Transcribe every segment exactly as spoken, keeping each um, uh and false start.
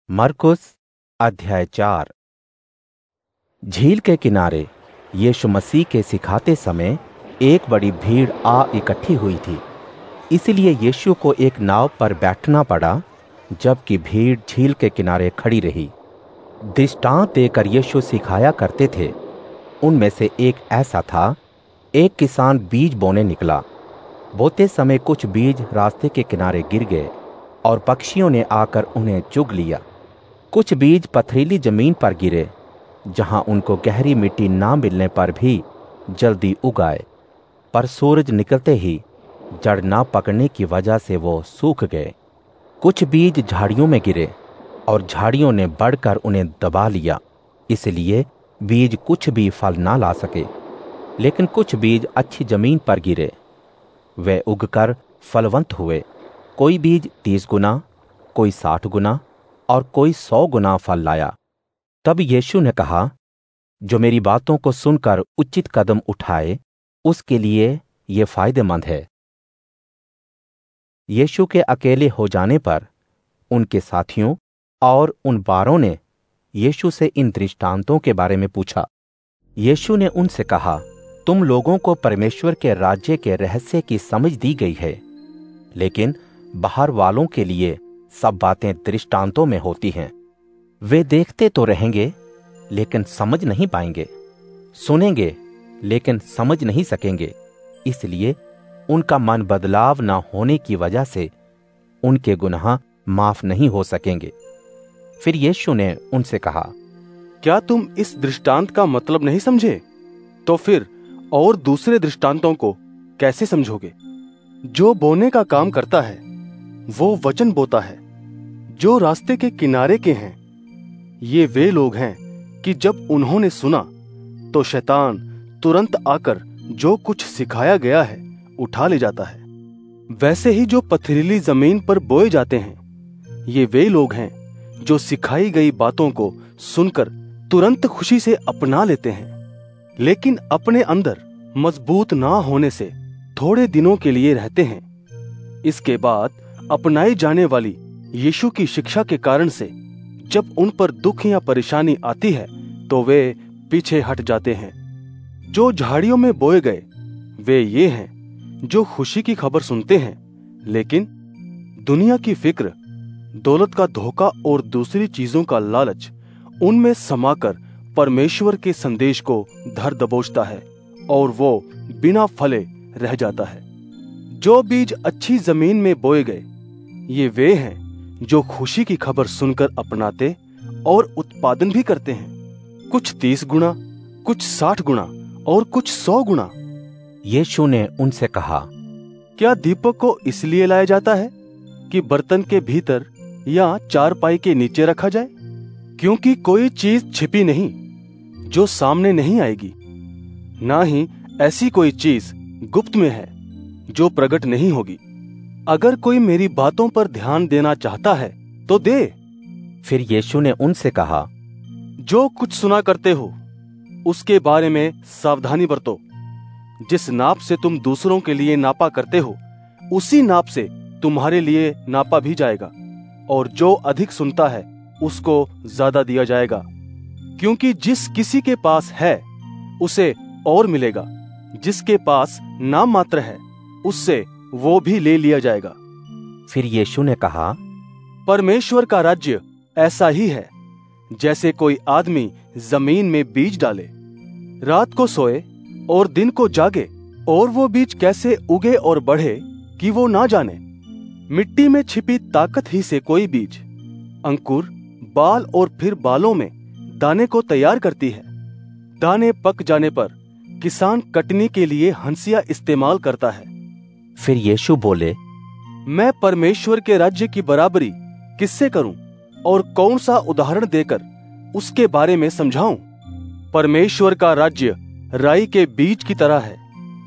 मरकुस अध्याय चार। झील के किनारे यीशु मसीह के सिखाते समय एक बड़ी भीड़ आ इकट्ठी हुई थी, इसलिए यीशु को एक नाव पर बैठना पड़ा, जबकि भीड़ झील के किनारे खड़ी रही। दृष्टांत देकर यीशु सिखाया करते थे। उनमें से एक ऐसा था, एक किसान बीज बोने निकला। बोते समय कुछ बीज रास्ते के किनारे गिर गए और पक्षियों ने आकर उन्हें चुग लिया। कुछ बीज पथरीली जमीन पर गिरे, जहां उनको गहरी मिट्टी ना मिलने पर भी जल्दी उग आए, पर सूरज निकलते ही जड़ ना पकड़ने की वजह से वो सूख गए। कुछ बीज झाड़ियों में गिरे और झाड़ियों ने बढ़कर उन्हें दबा लिया, इसलिए बीज कुछ भी फल ना ला सके। लेकिन कुछ बीज अच्छी जमीन पर गिरे, वे उगकर फलवंत हुए। कोई बीज तीस गुना, कोई साठ गुना और कोई सौ गुना फल लाया। तब यीशु ने कहा, जो मेरी बातों को सुनकर उचित कदम उठाए, उसके लिए ये फायदेमंद है। यीशु के अकेले हो जाने पर उनके साथियों और उन बारों ने यीशु से इन दृष्टांतों के बारे में पूछा। यीशु ने उनसे कहा, तुम लोगों को परमेश्वर के राज्य के रहस्य की समझ दी गई है, लेकिन बाहर वालों के लिए सब बातें दृष्टांतों में होती हैं। वे देखते तो रहेंगे, लेकिन समझ नहीं पाएंगे, सुनेंगे लेकिन समझ नहीं सकेंगे, इसलिए उनका मन बदलाव न होने की वजह से उनके गुनाह माफ नहीं हो सकेंगे। फिर यीशु ने उनसे कहा, क्या तुम इस दृष्टांत का मतलब नहीं समझे? तो फिर और दूसरे दृष्टांतों को कैसे समझोगे? जो बोने का काम करता है वो वचन बोता है। जो रास्ते के किनारे के हैं, ये वे लोग हैं कि जब उन्होंने सुना तो शैतान तुरंत आकर जो कुछ सिखाया गया है उठा ले जाता है। वैसे ही जो पथरीली जमीन पर बोए जाते हैं, ये वे लोग हैं जो सिखाई गई बातों को सुनकर तुरंत खुशी से अपना लेते हैं, लेकिन अपने अंदर मजबूत ना होने से थोड़े दिनों के लिए रहते हैं। इसके बाद अपनाई जाने वाली यीशु की शिक्षा के कारण से जब उन पर दुख या परेशानी आती है तो वे पीछे हट जाते हैं। जो झाड़ियों में बोए गए वे ये हैं जो खुशी की खबर सुनते हैं, लेकिन दुनिया की फिक्र, दौलत का धोखा और दूसरी चीजों का लालच उनमें समाकर परमेश्वर के संदेश को धर दबोचता है और वो बिना फले रह जाता है। जो बीज अच्छी जमीन में बोए गए, ये वे हैं जो खुशी की खबर सुनकर अपनाते और उत्पादन भी करते हैं, कुछ तीस गुना, कुछ साठ गुना और कुछ सौ गुना। यीशु ने उनसे कहा, क्या दीपक को इसलिए लाया जाता है कि बर्तन के भीतर या चारपाई के नीचे रखा जाए? क्योंकि कोई चीज छिपी नहीं जो सामने नहीं आएगी, ना ही ऐसी कोई चीज गुप्त में है जो प्रकट नहीं होगी। अगर कोई मेरी बातों पर ध्यान देना चाहता है तो दे। फिर यीशु ने उनसे कहा, जो कुछ सुना करते हो उसके बारे में सावधानी बरतो। जिस नाप से तुम दूसरों के लिए नापा करते हो, उसी नाप से तुम्हारे लिए नापा भी जाएगा, और जो अधिक सुनता है उसको ज्यादा दिया जाएगा। क्योंकि जिस किसी के पास है उसे और मिलेगा, जिसके पास नाम मात्र है उससे वो भी ले लिया जाएगा। फिर यीशु ने कहा, परमेश्वर का राज्य ऐसा ही है जैसे कोई आदमी जमीन में बीज डाले, रात को सोए और दिन को जागे, और वो बीज कैसे उगे और बढ़े कि वो ना जाने। मिट्टी में छिपी ताकत ही से कोई बीज अंकुर, बाल और फिर बालों में दाने को तैयार करती है। दाने पक जाने पर किसान कटनी के लिए हंसिया इस्तेमाल करता है। फिर यीशु बोले, मैं परमेश्वर के राज्य की बराबरी किससे करूं और कौन सा उदाहरण देकर उसके बारे में समझाऊं? परमेश्वर का राज्य राई के बीज की तरह है।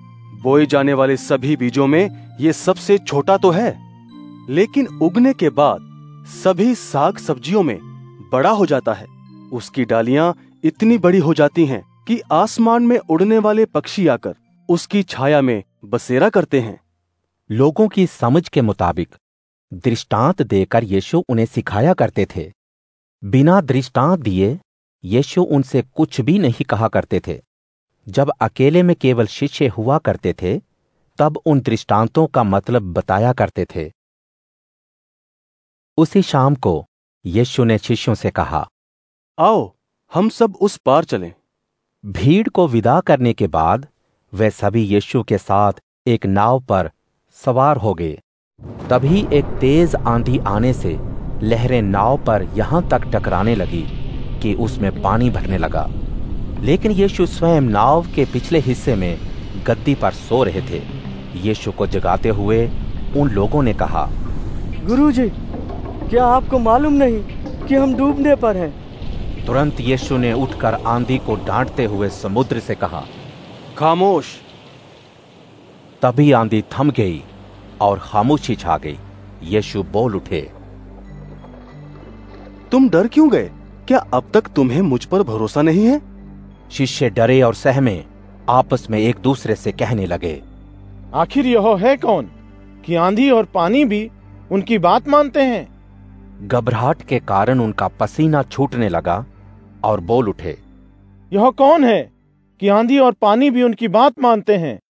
बोए जाने वाले सभी बीजों में ये सबसे छोटा तो है, लेकिन उगने के बाद सभी साग सब्जियों में बड़ा हो जाता है। उसकी डालियां इतनी बड़ी हो जाती हैं कि आसमान में उड़ने वाले पक्षी आकर उसकी छाया में बसेरा करते हैं। लोगों की समझ के मुताबिक दृष्टांत देकर यीशु उन्हें सिखाया करते थे। बिना दृष्टांत दिए यीशु उनसे कुछ भी नहीं कहा करते थे। जब अकेले में केवल शिष्य हुआ करते थे, तब उन दृष्टांतों का मतलब बताया करते थे। उसी शाम को यीशु ने शिष्यों से कहा, आओ हम सब उस पार चलें। भीड़ को विदा करने के बाद वे सभी यीशु के साथ एक नाव पर सवार हो गए। तभी एक तेज आंधी आने से लहरें नाव पर यहां तक टकराने लगी कि उसमें पानी भरने लगा। लेकिन यीशु स्वयं नाव के पिछले हिस्से में गद्दी पर सो रहे थे। यीशु को जगाते हुए उन लोगों ने कहा, गुरुजी, क्या आपको मालूम नहीं कि हम डूबने पर हैं? तुरंत यीशु ने उठकर आंधी को डांटते हुए समुद्र से कहा, खामोश। तभी आंधी थम गई और खामोशी छा गई। यीशु बोल उठे, तुम डर क्यों गए? क्या अब तक तुम्हें मुझ पर भरोसा नहीं है? शिष्य डरे और सहमे आपस में एक दूसरे से कहने लगे, आखिर यह है कौन कि आंधी और पानी भी उनकी बात मानते हैं? घबराहट के कारण उनका पसीना छूटने लगा और बोल उठे, यह कौन है कि आंधी और पानी भी उनकी बात मानते हैं?